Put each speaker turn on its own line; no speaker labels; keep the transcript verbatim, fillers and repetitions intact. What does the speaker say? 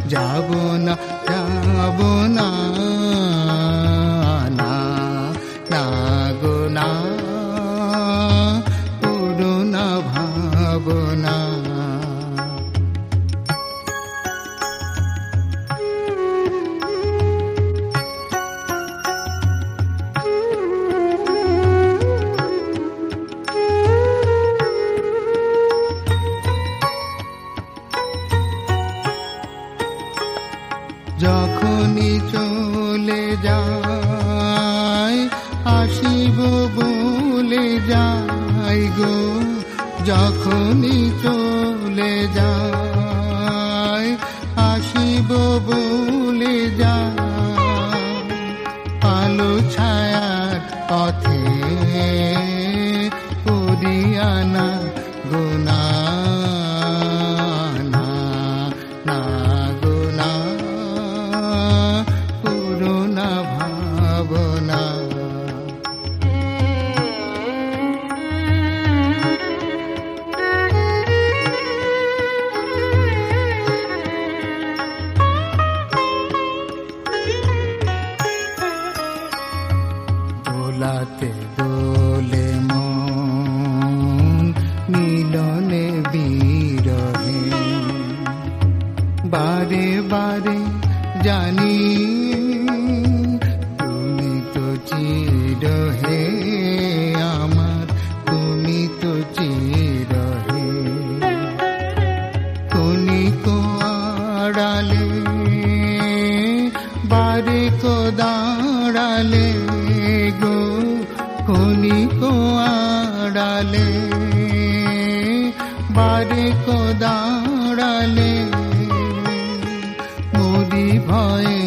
যাব না যাব না না না গো না পুরোনা ভাবনা। যখনই চলে যাই আসিব বলে যাই গো, যখনই চলে যাই আসিব বলে যাই, আলো ছায়ার পথে করিয়ানা গোনা না না গোনা পুরোনা ভাবনা। দোলাতে দোলে মন মিলনে বিরহে, বারে বারে জানি তুমি তো চিরহে আমার, তুমি তো চিরহে। ক্ষণিক আড়ালে বারে কো দাঁড়ালে গো, ক্ষণিক আড়ালে বারে কো দাঁড়ালে, মরি ভয়ে